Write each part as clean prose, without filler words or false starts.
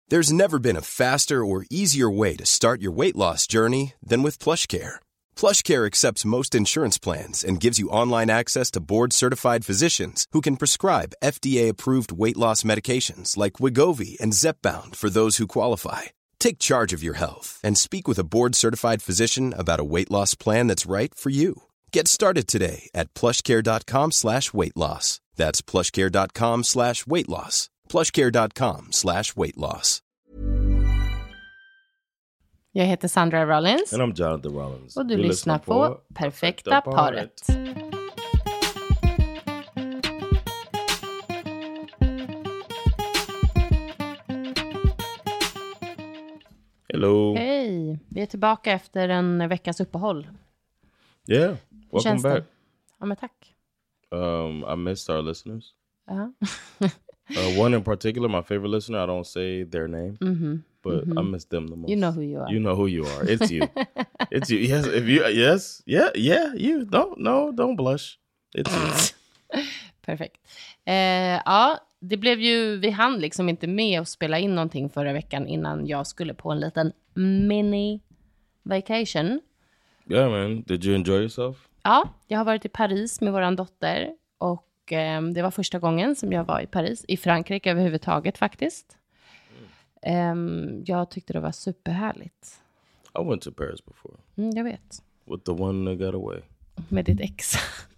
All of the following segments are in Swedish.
There's never been a faster or easier way to start your weight loss journey than with PlushCare. PlushCare accepts most insurance plans and gives you online access to board-certified physicians who can prescribe FDA-approved weight loss medications like Wegovy and Zepbound for those who qualify. Take charge of your health and speak with a board-certified physician about a weight loss plan that's right for you. Get started today at plushcare.com/weightloss. That's plushcare.com/weightloss. plushcare.com/weightloss. Jag heter Sandra Rollins. And I'm Jonathan Rollins. Och du lyssnar på Perfekta paret. Hello. Hej, vi är tillbaka efter en veckas uppehåll. Yeah, welcome back. Ja, men tack. I missed our listeners. Uh-huh. One in particular, my favorite listener, I don't say their name, but I miss them the most. You know who you are. You know who you are. It's you. It's you. Yes, if you, yes, yeah, you. Don't blush. It's you. Perfekt. Ja, det blev ju, vi hann liksom inte med att spela in någonting förra veckan innan jag skulle på en liten mini vacation. Yeah, man. Did you enjoy yourself? Ja, jag har varit i Paris med våran dotter och det var första gången som jag var i Paris, i Frankrike överhuvudtaget faktiskt. Jag tyckte det var superhärligt. I went to Paris before. Jag vet. With the one that got away. Med ditt ex.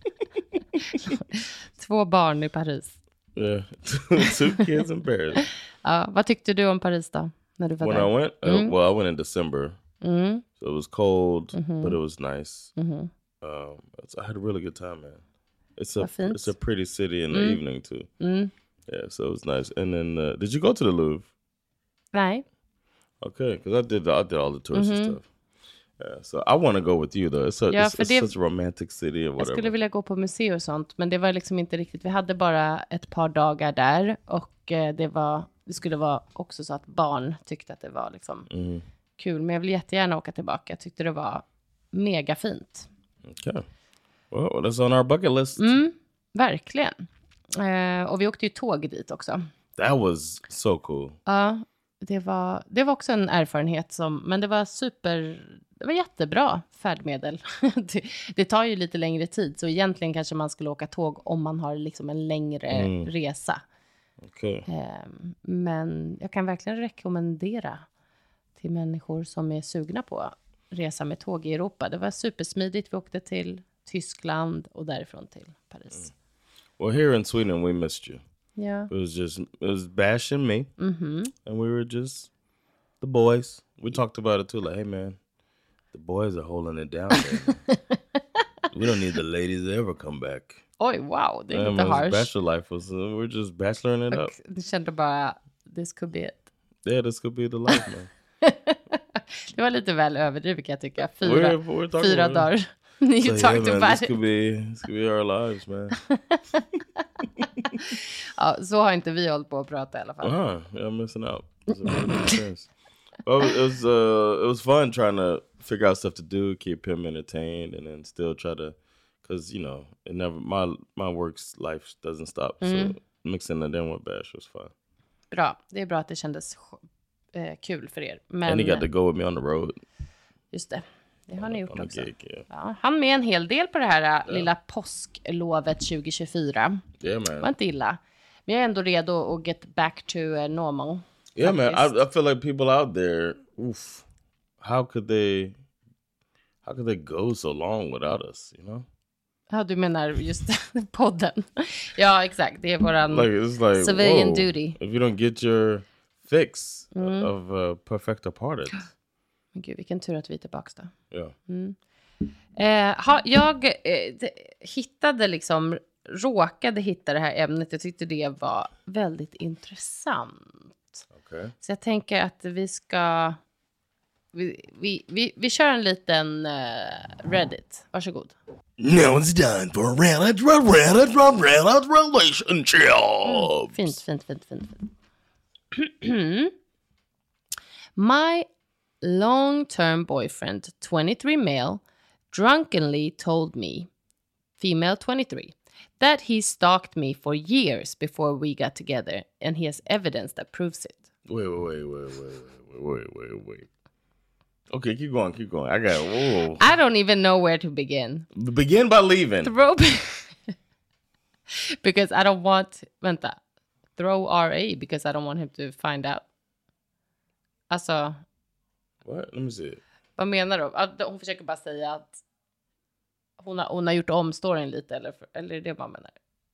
2 barn i Paris. Yeah, 2 kids in Paris. Ja, vad tyckte du om Paris då? När du var When där? I went, well, I went in December. So it was cold, but it was nice. I had a really good time, man. It's a pretty city in the evening too. Yeah, so it was nice. And then, did you go to the Louvre? Nej. Okay, because I did all the touristy stuff. Yeah, so I want to go with you though. It's such a romantic city or whatever. Jag skulle vilja gå på museum och sånt, men det var liksom inte riktigt. Vi hade bara ett par dagar där och det skulle vara också så att barn tyckte att det var liksom kul. Men jag vill jättegärna åka tillbaka. Jag tyckte det var mega fint. Okay. Well, that's on our bucket list. Verkligen. Och vi åkte ju tåg dit också. That was so cool. Ja, det var också en erfarenhet men det var det var jättebra färdmedel. det tar ju lite längre tid, så egentligen kanske man skulle åka tåg om man har liksom en längre resa. Okay. Men jag kan verkligen rekommendera till människor som är sugna på att resa med tåg i Europa. Det var supersmidigt. Vi åkte till Tyskland och därifrån till Paris. Well, here in Sweden we missed you. Yeah. It was Bash and me. And we were just the boys. We talked about it too, like, hey man, the boys are holding it down there. We don't need the ladies to ever come back. Oj, wow, det är lite harsh. Bachelor life we're just bacheloring it up. Du kände bara, this could be it. Yeah, this could be the life, man. Det var lite väl överdrivet, kan jag tycka. 4 dagar. You talked about this could be our lives, man. Ja, så har inte vi hållit på att prata i alla fall. Yeah, I'm missing out. Well, it was fun trying to figure out stuff to do, keep him entertained, and then still try to, because my work's life doesn't stop. So mixing it in with Bash was fun. Bra, det är bra att det kändes kul för er. Men, and he got to go with me on the road. Just det. Det har ni gjort också. Gig, yeah. Ja, han med en hel del på det här lilla påsklovet 2024. Yeah, man. Det var inte illa. Men jag är ändå redo att get back to normal. Yeah, faktiskt. Man. I feel like people out there, how could they go so long without us, you know? Ja, du menar just podden. Ja, exakt. Det är våran like, civilian duty. If you don't get your fix of Perfekta paret. Gud, vilken tur att vi är tillbaka då. Ja. Jag råkade hitta det här ämnet. Jag tyckte det var väldigt intressant. Okay. Så jag tänker att vi ska... Vi kör en liten Reddit. Varsågod. Now it's done for Reddit relationships. Fint. My long-term boyfriend, 23 male, drunkenly told me, female 23, that he stalked me for years before we got together, and he has evidence that proves it. Wait. Okay, keep going. I got whoa. I don't even know where to begin. Begin by leaving. Because I don't want... Vänta. Throw RA because I don't want him to find out. Alltså... What? Let me see. Vad menar du? Hon försöker bara säga att hon har gjort om storyn lite, eller är det vad man menar?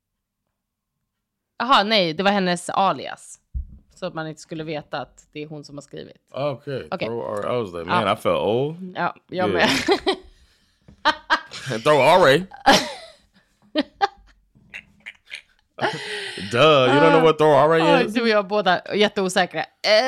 Jaha, nej, det var hennes alias. Så att man inte skulle veta att det är hon som har skrivit. Okay. I was like, man, I felt old. Ja, jag med. Throw RA. Duh, you don't know what throw RA is? Du och jag båda jätteosäkra.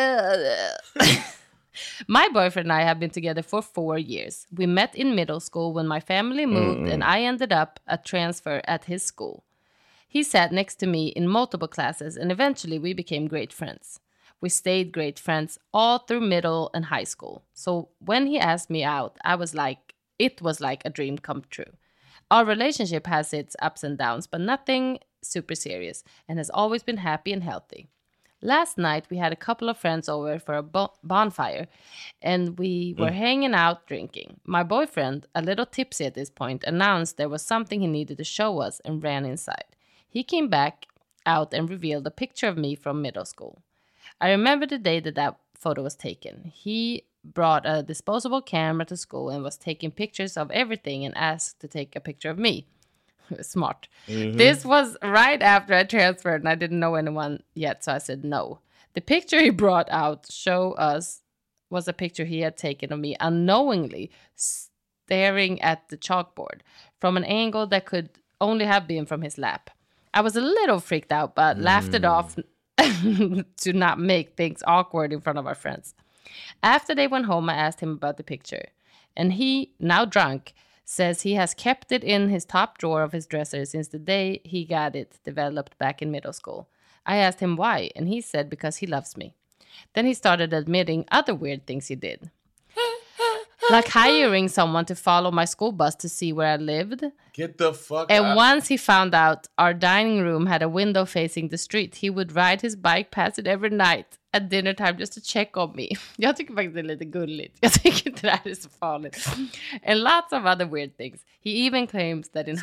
My boyfriend and I have been together for 4 years. We met in middle school when my family moved and I ended up a transfer at his school. He sat next to me in multiple classes and eventually we became great friends. We stayed great friends all through middle and high school. So when he asked me out, it was like a dream come true. Our relationship has its ups and downs, but nothing super serious and has always been happy and healthy. Last night, we had a couple of friends over for a bonfire, and we were hanging out drinking. My boyfriend, a little tipsy at this point, announced there was something he needed to show us and ran inside. He came back out and revealed a picture of me from middle school. I remember the day that photo was taken. He brought a disposable camera to school and was taking pictures of everything and asked to take a picture of me. Smart. This was right after I transferred and I didn't know anyone yet, so I said no. The picture he brought out show us was a picture he had taken of me unknowingly staring at the chalkboard from an angle that could only have been from his lap. I was a little freaked out, but laughed it off to not make things awkward in front of our friends. After they went home, I asked him about the picture, and he, now drunk, says he has kept it in his top drawer of his dresser since the day he got it developed back in middle school. I asked him why, and he said because he loves me. Then he started admitting other weird things he did. Like hiring someone to follow my school bus to see where I lived. Get the fuck And out. once he found out our dining room had a window facing the street, he would ride his bike past it every night at dinner time just to check on me. Jag tycker faktiskt det är lite gulligt. Jag tycker inte det här är så farligt. And lots of other weird things. He even claims that in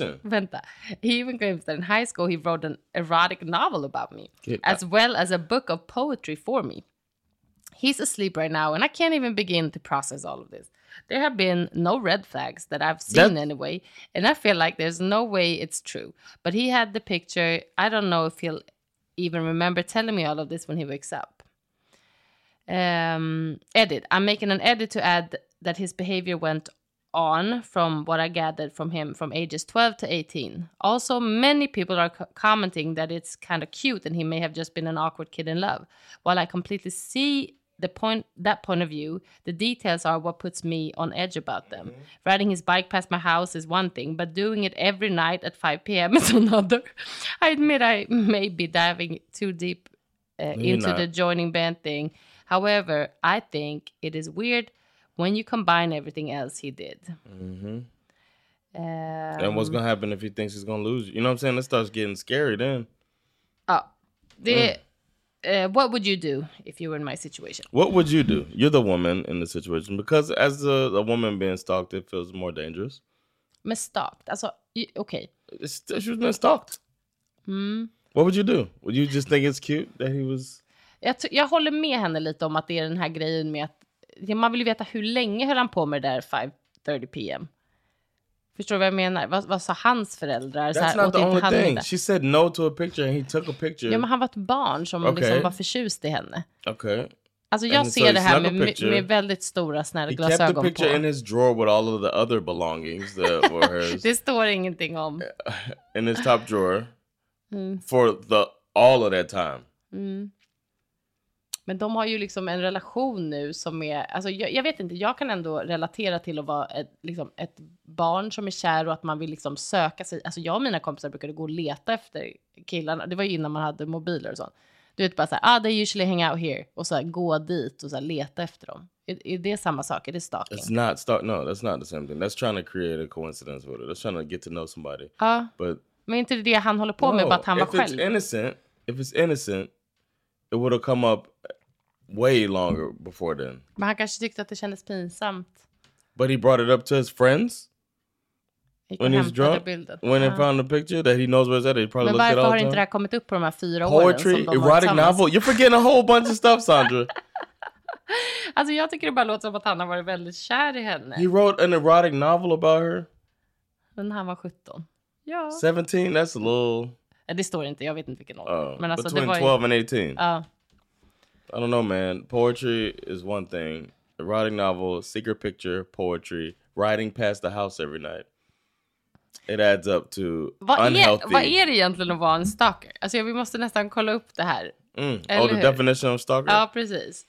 high school he wrote an erotic novel about me, as well as a book of poetry for me. He's asleep right now, and I can't even begin to process all of this. There have been no red flags that I've seen anyway, and I feel like there's no way it's true. But he had the picture. I don't know if he'll even remember telling me all of this when he wakes up. Edit. I'm making an edit to add that his behavior went on from what I gathered from him from ages 12 to 18. Also, many people are commenting that it's kind of cute and he may have just been an awkward kid in love. While I completely see that point of view, the details are what puts me on edge about them. Riding his bike past my house is one thing, but doing it every night at 5 p.m. is another. I admit I may be diving too deep into the joining band thing. However, I think it is weird when you combine everything else he did. And what's going to happen if he thinks he's going to lose you? You know what I'm saying? It starts getting scary then. What would you do if you were in my situation? What would you do? You're the woman in the situation. Because as a woman being stalked, it feels more dangerous. Men stalked? Alltså, okay. She was being stalked. What would you do? Would you just think it's cute that he was... Jag håller med henne lite om att det är den här grejen med att man vill ju veta hur länge höll han på med det där 5:30 p.m. Förstår du vad jag menar? Vad sa hans föräldrar? That's not the only thing. She said no to a picture and he took a picture. Ja, men han var ett barn som liksom var förtjust i henne. Okay. Alltså jag ser det här med väldigt stora snälla glasögon på. He kept the picture in his drawer with all of the other belongings that were hers. Det står ingenting om. In his top drawer. For all of that time. Men de har ju liksom en relation nu som är... Alltså jag vet inte, jag kan ändå relatera till att vara ett barn som är kär och att man vill liksom söka sig... Alltså jag och mina kompisar brukade gå och leta efter killarna. Det var ju innan man hade mobiler och sånt. Du vet bara så här, they usually hang out here. Och så här, gå dit och så här, leta efter dem. Är det samma sak? Är det stalking? No, that's not the same thing. That's trying to create a coincidence with it. That's trying to get to know somebody. But, men inte det han håller på med, bara att han var själv. If it's innocent, it would have come up way longer before then. Men han kanske tyckte att det kändes pinsamt. But he brought it up to his friends when he's drunk. Bilden. When they found the picture that he knows where it's at, he probably looked at all the time. Men varför har inte det här kommit upp på de här 4 Poetry, åren? Poetry, erotic novel. You're forgetting a whole bunch of stuff, Sandra. Alltså jag tycker det bara låter som att han har varit väldigt kär i henne. He wrote an erotic novel about her. Men han var 17. Ja. 17, that's a little... Det står inte, jag vet inte vilken ålder. Men alltså, between det var 12 and 18. I don't know, man. Poetry is one thing. Erotic novel, secret picture, poetry, riding past the house every night. It adds up to unhealthy. Vad är det egentligen att vara en stalker? Alltså vi måste nästan kolla upp det här. The definition of stalker? Ja, precis.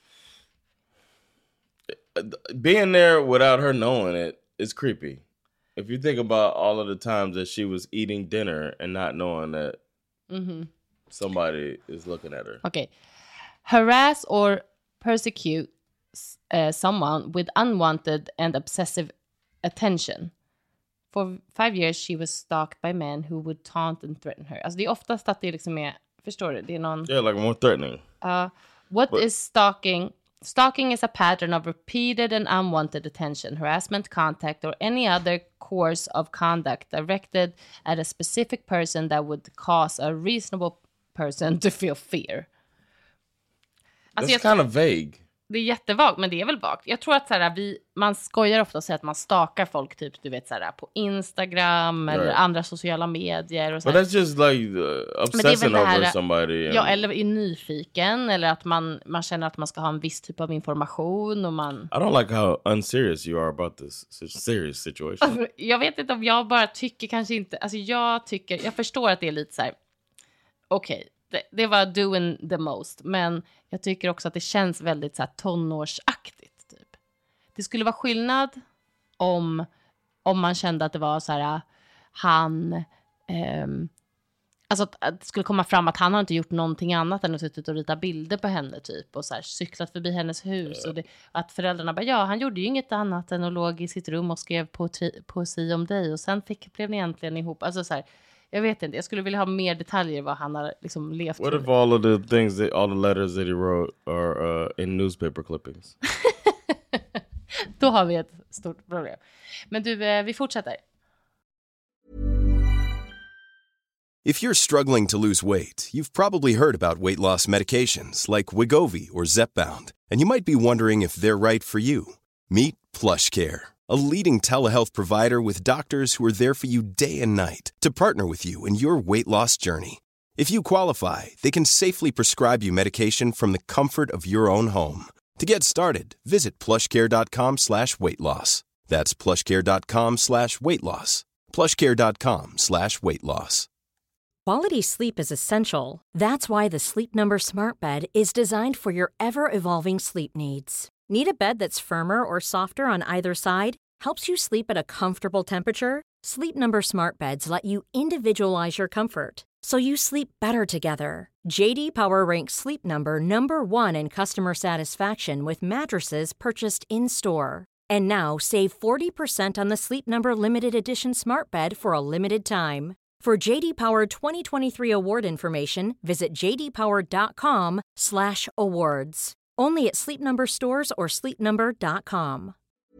Being there without her knowing it is creepy. If you think about all of the times that she was eating dinner and not knowing that somebody is looking at her. Okay. Harass or persecute someone with unwanted and obsessive attention. For 5 years she was stalked by men who would taunt and threaten her. Alltså det är oftast att det liksom är, förstår du? Det är någon... Yeah, like more threatening. What is stalking? Stalking is a pattern of repeated and unwanted attention, harassment, contact, or any other course of conduct directed at a specific person that would cause a reasonable person to feel fear. Alltså, that's kind of vague. Det är jättevagt, men det är väl vagt. Jag tror att så här, man skojar ofta och säger att man stalkar folk typ, du vet så här, på Instagram eller andra sociala medier. Och så But that's just like obsessing over somebody. Ja, eller är nyfiken, eller att man känner att man ska ha en viss typ av information. Och man... I don't like how unserious you are about this serious situation. Jag vet inte om jag bara tycker kanske inte, alltså jag förstår att det är lite så här, okej. Det var doing the most. Men jag tycker också att det känns väldigt så här tonårsaktigt. Typ. Det skulle vara skillnad om man kände att det var så här... alltså att det skulle komma fram att han har inte gjort någonting annat än att suttit och rita bilder på henne typ. Och så här, cyklat förbi hennes hus. Och att föräldrarna bara, ja han gjorde ju inget annat än att låg i sitt rum och skrev poesi om dig. Och sen blev ni äntligen ihop. Alltså så här... Jag vet inte, jag skulle vilja ha mer detaljer vad han har liksom levt. What if all of the things, all the letters that he wrote are in newspaper clippings? Då har vi ett stort problem. Men du, vi fortsätter. If you're struggling to lose weight, you've probably heard about weight loss medications like Wegovy or Zepbound, and you might be wondering if they're right for you. Meet PlushCare, a leading telehealth provider with doctors who are there for you day and night to partner with you in your weight loss journey. If you qualify, they can safely prescribe you medication from the comfort of your own home. To get started, visit plushcare.com/weightloss. That's plushcare.com/weightloss. plushcare.com/weightloss. Quality sleep is essential. That's why the Sleep Number Smart Bed is designed for your ever-evolving sleep needs. Need a bed that's firmer or softer on either side? Helps you sleep at a comfortable temperature? Sleep Number Smart Beds let you individualize your comfort, so you sleep better together. JD Power ranks Sleep Number #1 in customer satisfaction with mattresses purchased in-store. And now, save 40% on the Sleep Number Limited Edition Smart Bed for a limited time. For JD Power 2023 award information, visit jdpower.com/awards. Only at Sleep Number stores or sleepnumber.com.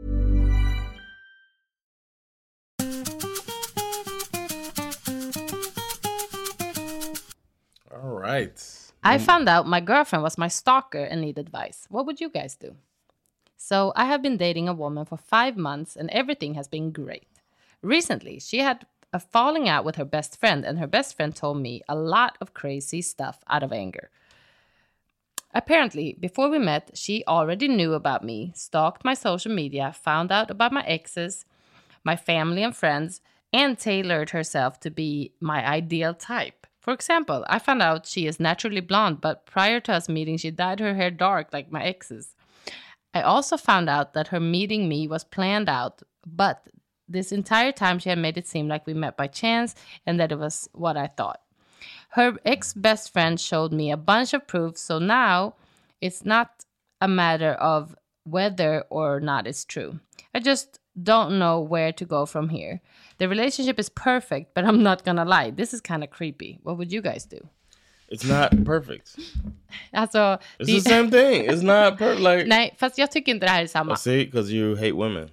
All right. I found out my girlfriend was my stalker and needed advice. What would you guys do? So I have been dating a woman for 5 months and everything has been great. Recently, she had a falling out with her best friend and her best friend told me a lot of crazy stuff out of anger. Apparently, before we met, she already knew about me, stalked my social media, found out about my exes, my family and friends, and tailored herself to be my ideal type. For example, I found out she is naturally blonde, but prior to us meeting, she dyed her hair dark like my exes. I also found out that her meeting me was planned out, but this entire time she had made it seem like we met by chance and that it was what I thought. Her ex-best friend showed me a bunch of proof, so now it's not a matter of whether or not it's true. I just don't know where to go from here. The relationship is perfect, but I'm not gonna lie. This is kind of creepy. What would you guys do? It's not perfect. Alltså, It's the same thing. It's not perfect. Like, nej, fast jag tycker inte det här är samma. See, because you hate women.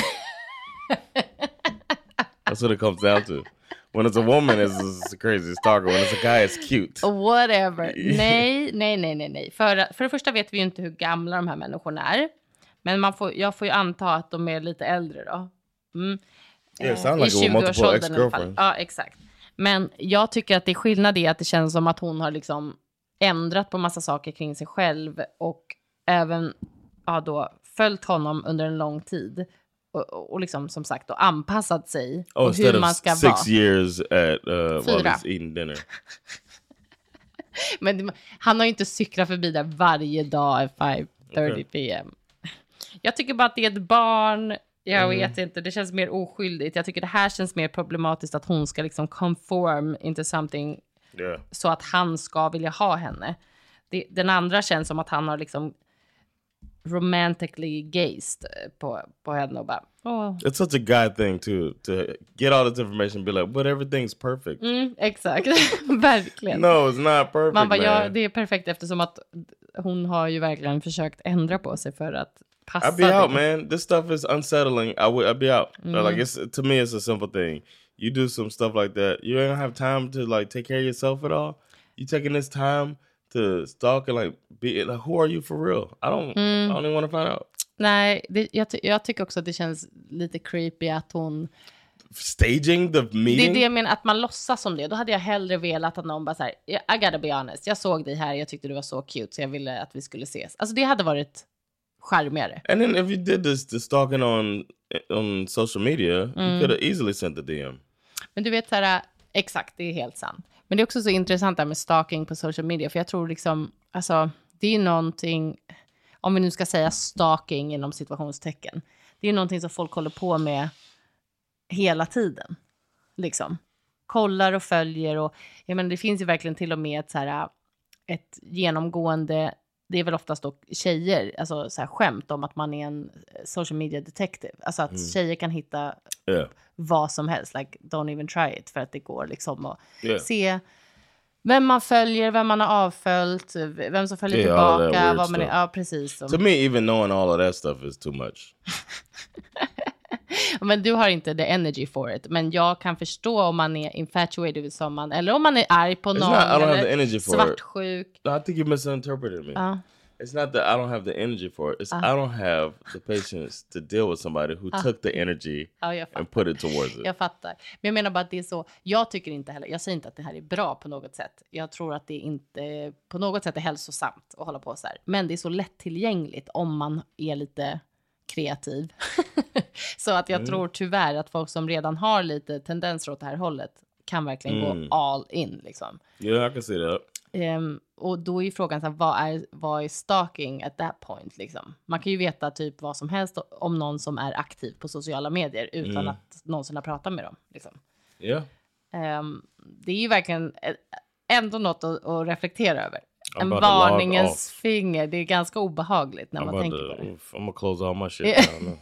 That's what it comes down to. When it's a woman, it's crazy stalker. When it's a guy, it's cute. Whatever. Nej. För det första vet vi ju inte hur gamla de här människorna är. Men jag får ju anta att de är lite äldre då. Yeah, it sounds like multiple ex-girlfriends. Ja, exakt. Men jag tycker att det är skillnad i att det känns som att hon har liksom ändrat på massa saker kring sig själv. Och även då följt honom under en lång tid. Och liksom som sagt då anpassat sig och hur man ska vara. 6 years at while he's eating dinner. Men han har ju inte cyklat förbi där varje dag 5:30 p.m. Jag tycker bara att det är ett barn. Jag vet inte, det känns mer oskyldigt. Jag tycker det här känns mer problematiskt att hon ska liksom conform into something så att han ska vilja ha henne. Den andra känns som att han har liksom romantically gazed på henne och bara It's such a guy thing to get all this information and be like, but everything's perfect. Exakt, verkligen. No, it's not perfect. Man bara, ja, det är perfekt eftersom att hon har ju verkligen försökt ändra på sig för att passa. I'll be out, man. This stuff is unsettling. I'll be out. Like to me, it's a simple thing. You do some stuff like that, you don't have time to like take care of yourself at all. You taking this time to stalk and like be like, who are you for real? I don't even want to find out. Nej, jag tycker också att det känns lite creepy att hon staging the meeting. Det är det jag menar, att man låtsas som det. Då hade jag hellre velat att någon bara så här, I gotta be honest, jag såg dig här, jag tyckte du var så cute så jag ville att vi skulle ses. Alltså det hade varit charmigare. And then if you did the stalking on social media, you could have easily sent the DM. Men du vet så här, exakt, det är helt sant. Men det är också så intressant där med stalking på social media, för jag tror liksom, alltså det är ju någonting, om vi nu ska säga stalking inom situationstecken, det är ju någonting som folk håller på med hela tiden. Liksom. Kollar och följer och jag menar, det finns ju verkligen till och med ett genomgående, det är väl oftast då tjejer, alltså så här skämt om att man är en social media detective. Alltså att tjejer kan hitta vad som helst, like don't even try it, för att det går liksom att se vem man följer, vem man har avföljt, vem som följer tillbaka, vad man är, ja precis. To me, even knowing all of that stuff is too much. Men du har inte the energy for it. Men jag kan förstå om man är infatuated with someone, eller om man är arg på någon, eller svartsjuk. No, I think you misinterpreted me. It's not that I don't have the energy for it. It's I don't have the patience to deal with somebody who took the energy and put it towards it. Jag fattar. Men jag menar bara att det är så. Jag tycker inte heller, jag säger inte att det här är bra på något sätt. Jag tror att det inte på något sätt är hälsosamt att hålla på så här. Men det är så lättillgängligt om man är lite kreativ. Så att jag tror tyvärr att folk som redan har lite tendenser åt det här hållet kan verkligen gå all in liksom. Yeah, I can see that. Och då är ju frågan så här, vad är stalking at that point liksom? Man kan ju veta typ vad som helst om någon som är aktiv på sociala medier utan att någonsin har pratat med dem liksom. Yeah. Det är ju verkligen ändå något att reflektera över. En varningens finger, det är ganska obehagligt när man tänker på det. I'm gonna close all my shit down.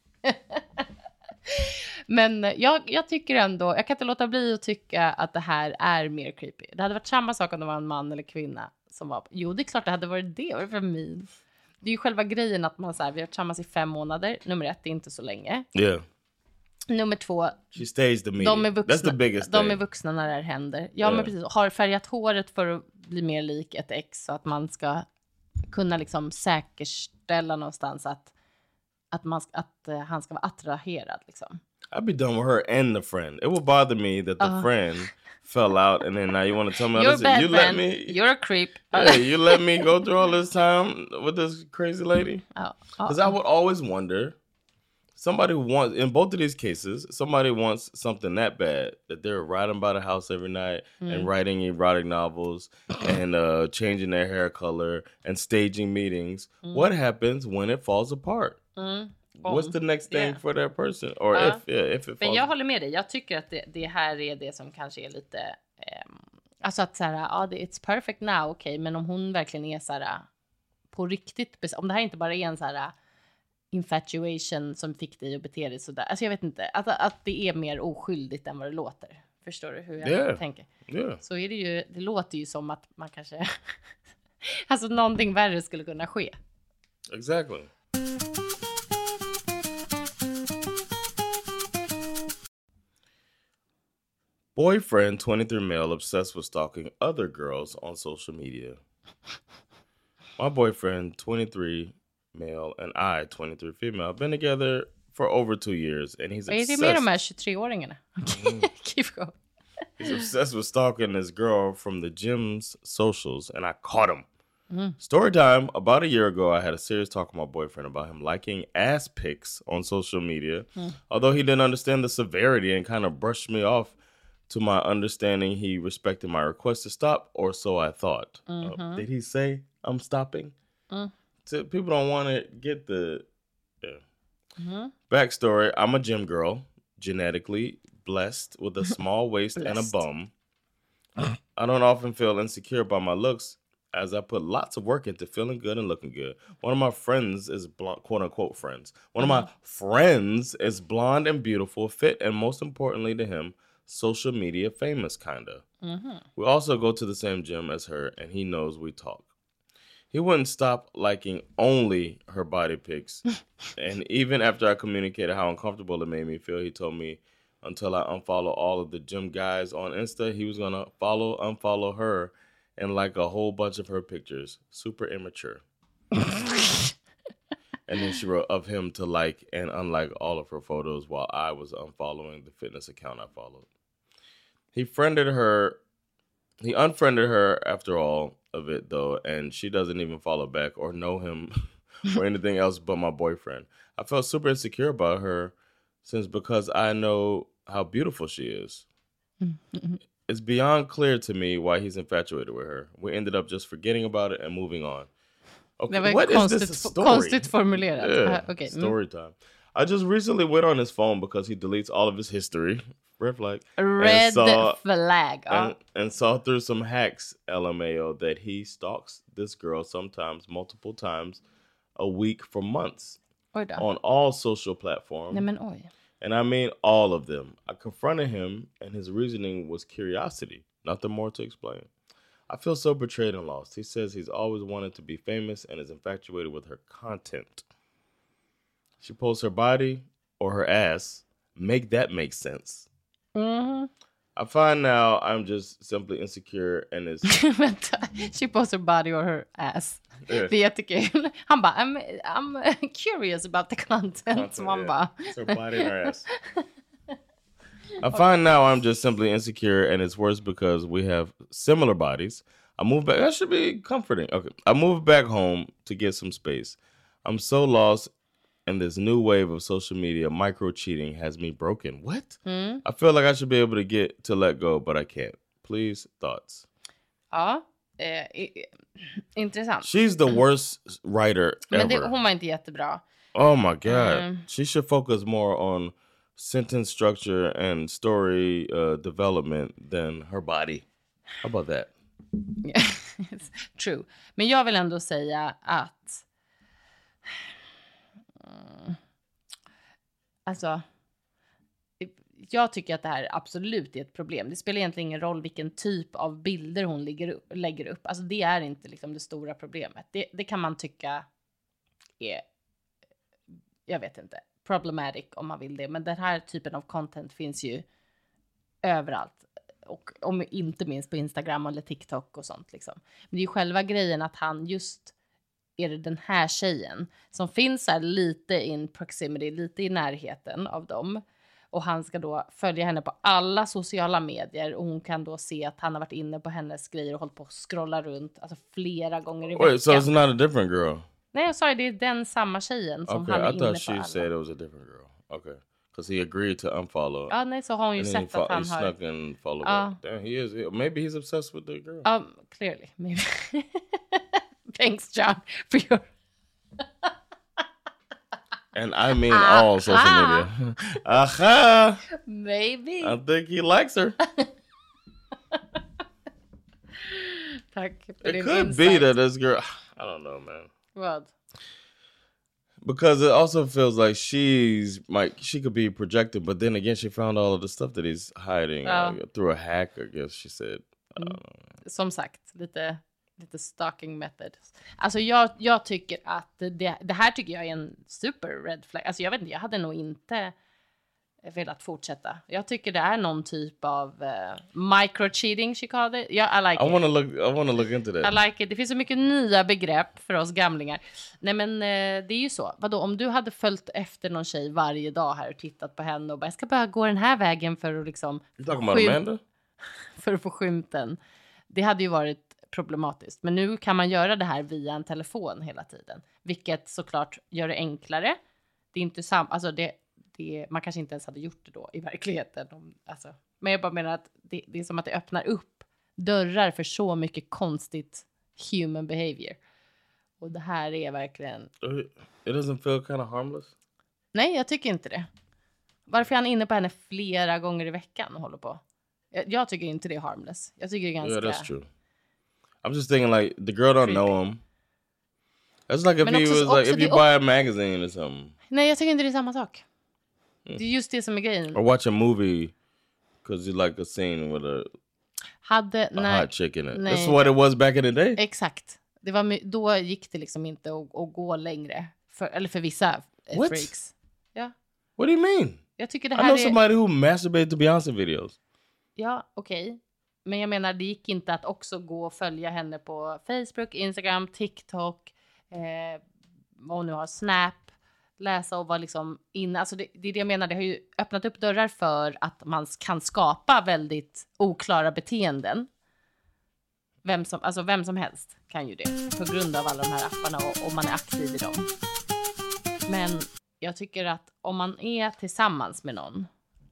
Men jag tycker ändå, jag kan inte låta bli att tycka att det här är mer creepy. Det hade varit samma sak om det var en man eller kvinna som var, jo det är klart det hade varit det, var för min. Det är ju själva grejen att man så här, vi har varit tillsammans i 5 månader, nummer 1 är inte så länge. Yeah. Nummer 2, she stays the meeting. De är vuxna, that's the biggest de thing. är vuxna när det här händer. Ja men precis, har färgat håret för att bli mer lik ett ex så att man ska kunna liksom säkerställa någonstans att han ska vara attraherad liksom. I'd be done with her and the friend. It would bother me that the friend fell out and then now you want to tell me you're bad, you man. let me, you're a creep. Yeah, you let me go through all this time with this crazy lady. Because I would always wonder, somebody who wants, in both of these cases, somebody wants something that bad that they're riding by the house every night and writing erotic novels and changing their hair color and staging meetings. What happens when it falls apart? What's the next thing for that person? Or if it falls. Men jag håller med dig. Jag tycker att det här är det som kanske är lite alltså att så här, it's perfect now, okej, men om hon verkligen är så här på riktigt, om det här inte bara är en så här infatuation som fick dig att bete dig sådär. Alltså jag vet inte, att det är mer oskyldigt än vad det låter. Förstår du hur jag tänker? Yeah. Så är det ju, det låter ju som att man kanske, alltså någonting värre skulle kunna ske. Exactly. Boyfriend 23 male obsessed with stalking other girls on social media. My boyfriend 23 male and I 23 female have been together for over 2 years and he's obsessed. Är det med de här 23-åringarna? Keep going. He's obsessed with stalking this girl from the gym's socials and I caught him. Story time. About a year ago, I had a serious talk with my boyfriend about him liking ass pics on social media. Although he didn't understand the severity and kind of brushed me off, to my understanding, he respected my request to stop, or so I thought. Did he say I'm stopping? So people don't want to get the backstory. I'm a gym girl, genetically blessed with a small waist and a bum. I don't often feel insecure about my looks, as I put lots of work into feeling good and looking good. One of my friends is quote unquote friends. One of my friends is blonde and beautiful, fit, and most importantly to him, social media famous, kinda. We also go to the same gym as her, and he knows we talk. He wouldn't stop liking only her body pics. And even after I communicated how uncomfortable it made me feel, he told me until I unfollow all of the gym guys on Insta, he was gonna unfollow her and like a whole bunch of her pictures. Super immature. And then she wrote of him to like and unlike all of her photos while I was unfollowing the fitness account I followed. He unfriended her after all of it though, and she doesn't even follow back or know him or anything else but my boyfriend. I felt super insecure about her because I know how beautiful she is. It's beyond clear to me why he's infatuated with her. We ended up just forgetting about it and moving on. Okay, what is this story? Konstigt formulerat. Yeah, Okay. story time. I just recently went on his phone because he deletes all of his history. Red flag. Flag. And saw through some hacks, LMAO, that he stalks this girl sometimes multiple times a week for months on all social platforms. Nej, men oj. And I mean all of them. I confronted him, and his reasoning was curiosity. Nothing more to explain. I feel so betrayed and lost. He says he's always wanted to be famous and is infatuated with her content. She posts her body or her ass. Make that make sense. I find now I'm just simply insecure and is... She posts her body or her ass. Yeah. Det är jättekul. Han bara, I'm curious about the content. Så man bara... It's her body and her ass. I find now I'm just simply insecure, and it's worse because we have similar bodies. I moved back. That should be comforting. Okay. I moved back home to get some space. I'm so lost, and this new wave of social media micro-cheating has me broken. What? I feel like I should be able to let go, but I can't. Please, thoughts. Ja, intressant. She's the worst writer ever. Men hon var inte jättebra. Oh my God. She should focus more on sentence structure and story development than her body. How about that? True. Men jag vill ändå säga att alltså jag tycker att det här absolut är ett problem. Det spelar egentligen ingen roll vilken typ av bilder hon lägger upp. Alltså det är inte liksom det stora problemet. Det kan man tycka är, jag vet inte, problematic om man vill det. Men den här typen av content finns ju överallt. Och om inte minst på Instagram eller TikTok och sånt liksom. Men det är ju själva grejen att han just är det den här tjejen som finns här lite in proximity, lite i närheten av dem. Och han ska då följa henne på alla sociala medier. Och hon kan då se att han har varit inne på hennes grejer och hållit på att scrolla runt alltså flera gånger i veckan. Wait, so it's not a different girl? Nej, jag sa det är den samma tjejen som han är inne på alla. Okay, I thought she said it was a different girl. Okay. Because he agreed to unfollow. Ja, nej, så har hon ju sett att han har... He snuck and followed back. Damn, he is. Maybe he's obsessed with the girl. Clearly, maybe. Thanks, John, for your... And I mean all social media. Aha! Maybe. I think he likes her. Tack för din It could insight. be that this girl... I don't know, man. Vad? Because it also feels like she could be projected, but then again she found all of the stuff that he's hiding through a hack, I guess she said. Som sagt, lite stalking method. Alltså jag tycker att det här tycker jag är en super red flag. Alltså jag vet inte, jag hade nog inte velat fortsätta. Jag tycker det är någon typ av micro-cheating, she called it. Yeah, I like it. I wanna look into that. I like it. Det finns så mycket nya begrepp för oss gamlingar. Nej men det är ju så. Vadå, om du hade följt efter någon tjej varje dag här och tittat på henne och bara, jag ska bara gå den här vägen för att liksom... You're talking about Amanda? För att få skymten. Det hade ju varit problematiskt. Men nu kan man göra det här via en telefon hela tiden. Vilket såklart gör det enklare. Det är inte alltså man kanske inte ens hade gjort det då i verkligheten. Alltså. Men jag bara menar att det är som att det öppnar upp dörrar för så mycket konstigt human behavior. Och det här är verkligen... It doesn't feel kind of harmless? Nej, jag tycker inte det. Varför är han inne på henne flera gånger i veckan och håller på? Jag tycker inte det är harmless. Jag tycker det är ganska... Yeah, that's true. I'm just thinking like, the girl don't know him. That's like if he was like, if you buy a magazine or something. Nej, jag tycker inte det är samma sak. Det är just det som är grejen. Or watch a movie because you like a scene with a hot chick in it. Nej. That's what it was back in the day. Exakt. Då gick det liksom inte att gå längre. För vissa freaks. Ja. What do you mean? Jag tycker det här I know somebody who masturbated to Beyoncé videos. Ja, okej. Men jag menar, det gick inte att också gå och följa henne på Facebook, Instagram, TikTok, vad hon nu har, Snap, läsa och vara liksom inne. Alltså det är det jag menar, det har ju öppnat upp dörrar för att man kan skapa väldigt oklara beteenden. Vem som helst kan ju det, på grund av alla de här apparna och om man är aktiv i dem. Men jag tycker att om man är tillsammans med någon,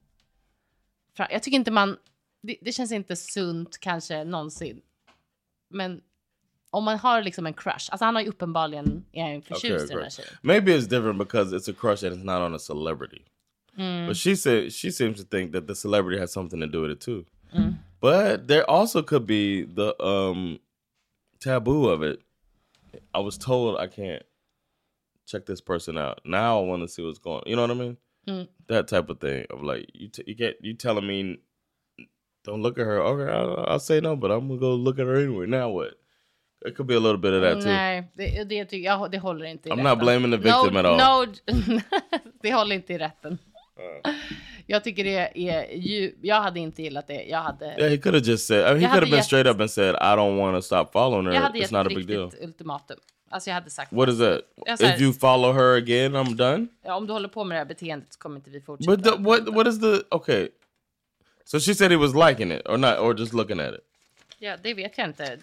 jag tycker inte det känns inte sunt kanske någonsin. Men om man har liksom en crush. Alltså han har ju uppenbarligen en förtjust i den här tjejen. Maybe it's different because it's a crush and it's not on a celebrity. But she seems to think that the celebrity has something to do with it too. But there also could be the taboo of it. I was told I can't check this person out. Now I want to see what's going on. You know what I mean? That type of thing of like, you telling me don't look at her. Okay, I'll say no, but I'm gonna go look at her anyway. Now what? It could be a little bit of that too. Nej, det håller inte i rätten. I'm not blaming the victim at all. Det håller inte i rätten. Jag tycker det är jag hade inte gillat det. Yeah, he could have just said, he could have been straight up and said, I don't want to stop following her. It's not a big deal. Jag hade gett ultimatum. Alltså jag hade sagt. What is that? If you follow her again, I'm done? Ja, om du håller på med det här beteendet så kommer inte vi fortsätta. But what is the... Okay. So she said he was liking it or not, or just looking at it. Ja, det vet jag inte.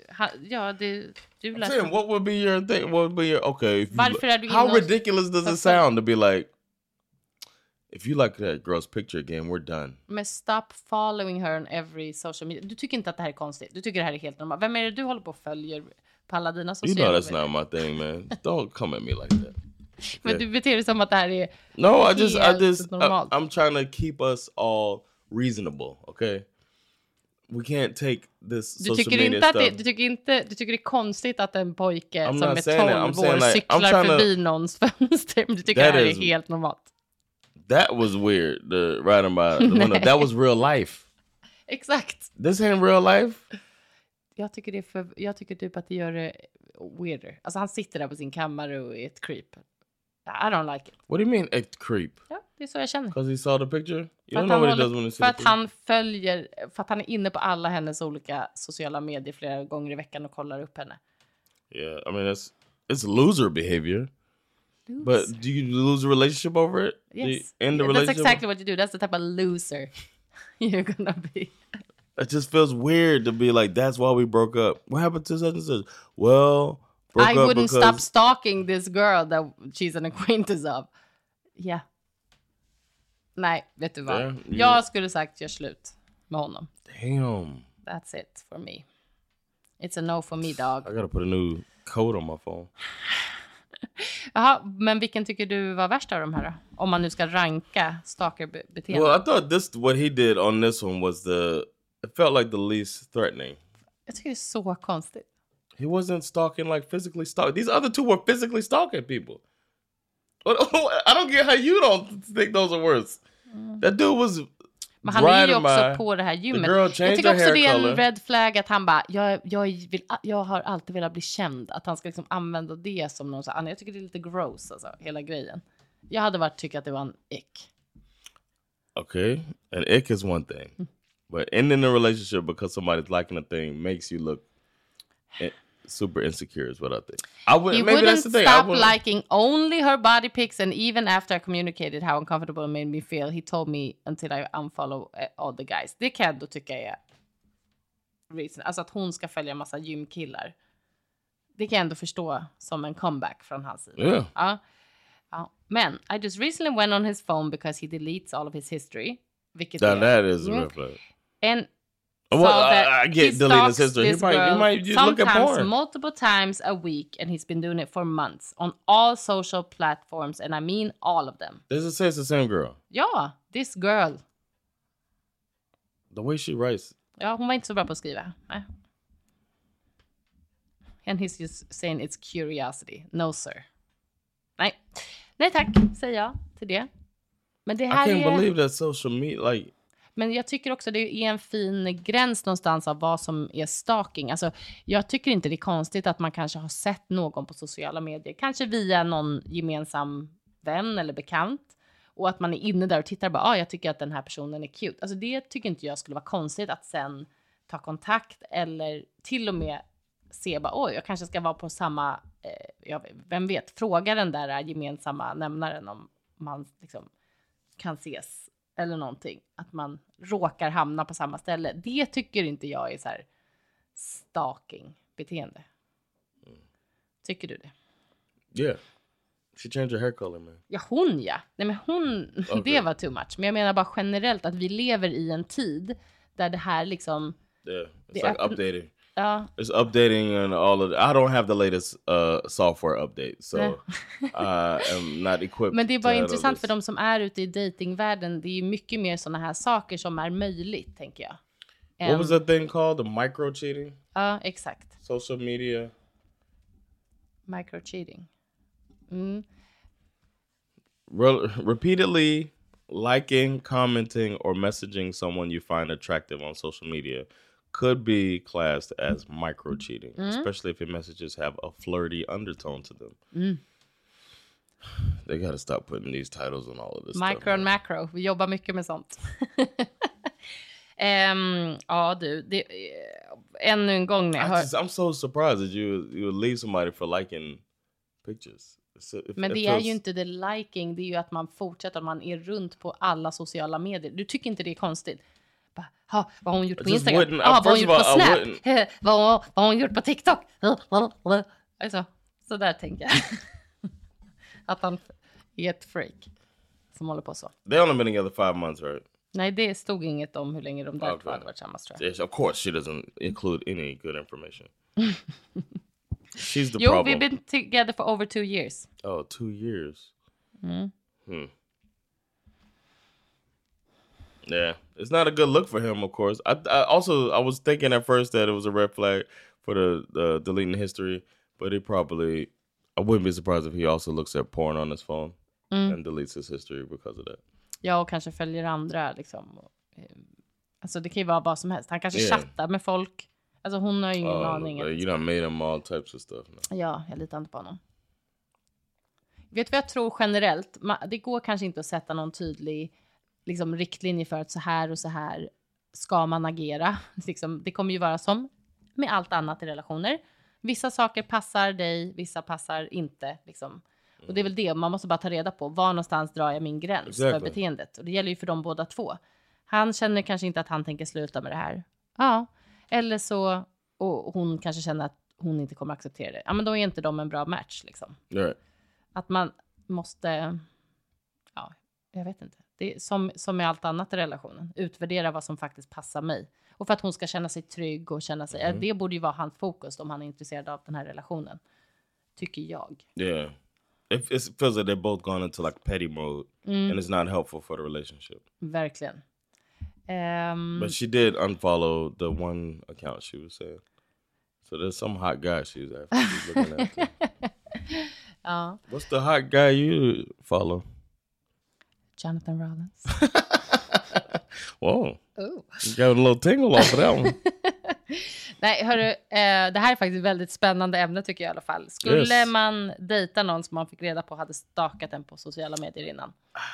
I'm saying, what would be your thing? What would be your... Okay. How ridiculous does it sound to be like, if you like that girl's picture again, we're done. Men stop following her on every social media. Du tycker inte att det här är konstigt. Du tycker det här är helt normalt. Vem är det du håller på och följer på alla dina sociala medier? You know that's not my thing, man. Don't come at me like that. Okay. Men du beter dig som att det här är I'm trying to keep us all reasonable, okay? We can't take this social media stuff. Du tycker det är konstigt att en pojke som är 12 år cyklar förbi någons fönster. Men du tycker det här är helt normalt. That was weird. The writing about the window. That was real life. Exakt. This ain't real life. Jag tycker typ att det gör det weirder. Alltså han sitter där på sin kammare och är ett creep. I don't like it. What do you mean a creep? Ja, det är så jag känner. Because he saw the picture? You don't know what he does when he sees the picture? För att han är inne på alla hennes olika sociala medier flera gånger i veckan och kollar upp henne. Yeah, I mean it's loser behavior. But do you lose a relationship over it? Yes. End the relationship? That's exactly what you do. That's the type of loser you're gonna be. It just feels weird to be like, that's why we broke up. What happened to such and such? Well, I wouldn't stop stalking this girl that she's an acquaintance of. Yeah. Nej, vet du vad? Yeah, jag skulle sagt gör slut med honom. Damn. That's it for me. It's a no for me, dog. I gotta put a new code on my phone. Jaha, men vilken tycker du var värst av de här då? Om man nu ska ranka stalker-beteende. Well, I thought what he did on this one was it felt like the least threatening. Jag tycker det är så konstigt. He wasn't stalking like physically stalking. These other two were physically stalking people. I don't get how you don't think those are worse. That dude was... Men han är ju också på det här gymmet. Jag tycker också det är en red flag att han bara, jag har alltid velat bli känd. Att han ska liksom använda det som någon sån. Jag tycker det är lite gross alltså, hela grejen. Jag hade tyckt att det var en ick. Okay, an ick is one thing. But ending a relationship because somebody's liking a thing makes you look super insecure is what I think. He wouldn't stop liking only her body pics, and even after I communicated how uncomfortable it made me feel, he told me until I unfollow all the guys. Det kan jag då tycka är reason. Alltså att hon ska följa en massa gymkillar. Det kan jag ändå förstå som en comeback från hans sida. Yeah. Ja. Men I just recently went on his phone because he deletes all of his history. Vilket that is a red flag. And I get deleting his history. He might just look at porn multiple times a week, and he's been doing it for months on all social platforms, and I mean all of them. Does it say it's the same girl? Ja, this girl. The way she writes. Ja, hon var inte så bra på att skriva. Nej. And he's just saying it's curiosity. No, sir. Nej tack, säger jag till det. Men det här I can't believe that social media, like... Men jag tycker också det är en fin gräns någonstans av vad som är stalking. Alltså, jag tycker inte det är konstigt att man kanske har sett någon på sociala medier. Kanske via någon gemensam vän eller bekant. Och att man är inne där och tittar och bara, jag tycker att den här personen är cute. Alltså det tycker inte jag skulle vara konstigt att sen ta kontakt. Eller till och med se bara, jag kanske ska vara på samma, vem vet, fråga den där gemensamma nämnaren om man liksom kan ses. Eller någonting. Att man råkar hamna på samma ställe. Det tycker inte jag är så här stalking-beteende. Tycker du det? Yeah. She changed her hair color, man. Ja, Nej, men okay. Det var too much. Men jag menar bara generellt att vi lever i en tid där det här liksom... Yeah, it's like updating. It's updating and all of I don't have the latest software update, so I'm not equipped. Men det är bara intressant för de som är ute i datingvärlden. Det är mycket mer såna här saker som är möjligt, tänker jag. What was that thing called? The micro-cheating? Ja, exakt. Social media. Micro-cheating. Repeatedly liking, commenting, or messaging someone you find attractive on social media could be classed as micro-cheating, especially if your messages have a flirty undertone to them. They gotta stop putting these titles on all of this micro stuff. And macro. Vi jobbar mycket med sånt. Ja, du. Ännu en gång när I'm so surprised that you would leave somebody for liking pictures. Men det är ju inte det liking, det är ju att man fortsätter, man är runt på alla sociala medier. Du tycker inte det är konstigt? Vad har hon gjort på Instagram? Vad har hon gjort på Snap? Vad har hon gjort på TikTok? Alltså, så där tänker jag. Att han är ett freak som håller på så. They only been together 5 months, right? Nej, det stod inget om hur länge de där två hade varit tillsammans, tror jag. Yes, of course, she doesn't include any good information. She's the problem. We've been together for over 2 years. Oh, 2 years. Yeah, it's not a good look for him, of course. I was thinking at first that it was a red flag for the deleting history, but I wouldn't be surprised if he also looks at porn on his phone and deletes his history because of that. Ja, och kanske följer andra liksom. Alltså det kan ju vara vad som helst. Han kanske chattar med folk. Alltså hon har ju ingen aning. You done made him all types of stuff now. Ja, jag litar inte på honom. Vet du vad jag tror generellt? Det går kanske inte att sätta någon tydlig liksom, riktlinje för att så här och så här ska man agera. Liksom, det kommer ju vara som med allt annat i relationer. Vissa saker passar dig, vissa passar inte. Liksom. Och det är väl det, man måste bara ta reda på. Var någonstans drar jag min gräns för beteendet? Och det gäller ju för dem båda två. Han känner kanske inte att han tänker sluta med det här. Ja, eller så, och hon kanske känner att hon inte kommer acceptera det. Ja, men då är inte de en bra match liksom. Right. Att man måste, ja, jag vet inte. Det är som med allt annat i relationen. Utvärdera vad som faktiskt passar mig. Och för att hon ska känna sig trygg och känna sig, det borde ju vara hans fokus om han är intresserad av den här relationen. Tycker jag. Yeah. It feels like they're both gone into like petty mode. And it's not helpful for the relationship. Verkligen. But she did unfollow the one account she was saying. So there's some hot guy she's looking at. Ja. What's the hot guy you follow? Jonathan Rollins. Whoa. You got a little tingle off of that one. Nej, hörru, det här är faktiskt ett väldigt spännande ämne tycker jag i alla fall. Skulle man dejta någon som man fick reda på hade stakat den på sociala medier innan?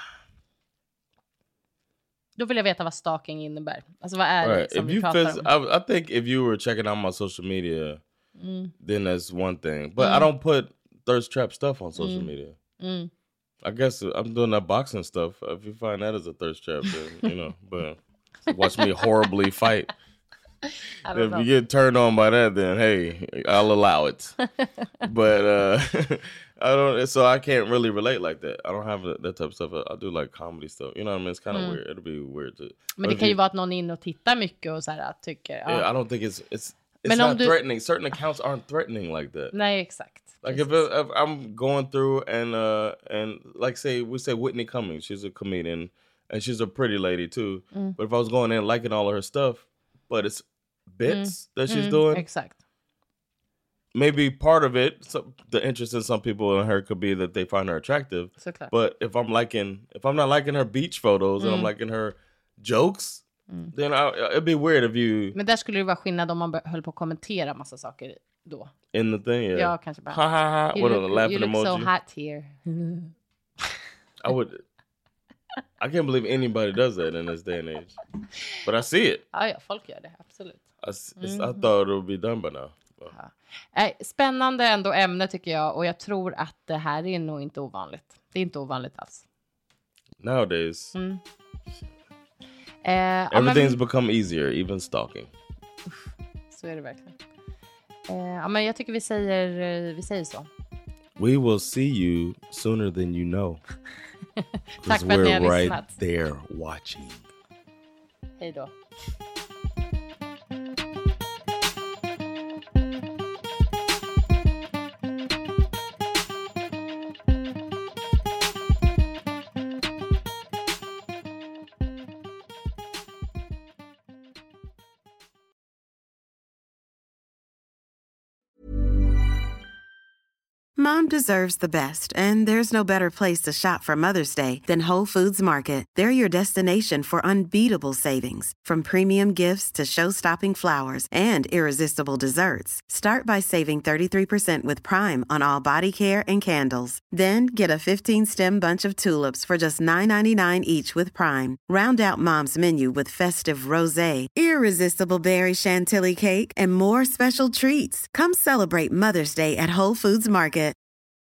Då vill jag veta vad stalking innebär. Alltså vad är det som vi pratar om? I think if you were checking out my social media, then that's one thing. But I don't put thirst trap stuff on social media. I guess I'm doing that boxing stuff. If you find that as a thirst trap, then, you know, but watch me horribly fight. If you get turned on by that, then hey, I'll allow it. But I don't, so I can't really relate like that. I don't have that type of stuff. I do like comedy stuff. You know what I mean? It's kind of weird. It'll be weird to. Men det kan ju vara att någon är inne och tittar mycket och så här tycker. Yeah, I don't think it's not threatening. Certain accounts aren't threatening like that. Nej, exakt. Like if I'm going through and like say Whitney Cummings, she's a comedian and she's a pretty lady too. But if I was going in liking all of her stuff, but it's bits that she's doing. Exakt. Maybe part of it, the interest in some people in her could be that they find her attractive. Såklart. But if I'm not liking her beach photos and I'm liking her jokes, then it'd be weird if you. Men där skulle det vara skillnad om man höll på att kommentera massa saker då. In the thing, yeah. Ja, kanske bara. Ha ha ha. What a laughing emoji. You look so hot here. I can't believe anybody does that in this day and age. But I see it. Ja, folk gör det, absolut. I thought it would be done by now. Spännande ändå ämne tycker jag. Och jag tror att det här är nog inte ovanligt. Det är inte ovanligt alls. Nowadays. Everything's become easier, even stalking. Så är det verkligen. Ja, men jag tycker vi säger så. We will see you sooner than you know. Tack för att ni har lyssnat. We're right there watching. Hej då. Mom deserves the best, and there's no better place to shop for Mother's Day than Whole Foods Market. They're your destination for unbeatable savings, from premium gifts to show-stopping flowers and irresistible desserts. Start by saving 33% with Prime on all body care and candles. Then get a 15-stem bunch of tulips for just $9.99 each with Prime. Round out Mom's menu with festive rosé, irresistible berry chantilly cake, and more special treats. Come celebrate Mother's Day at Whole Foods Market.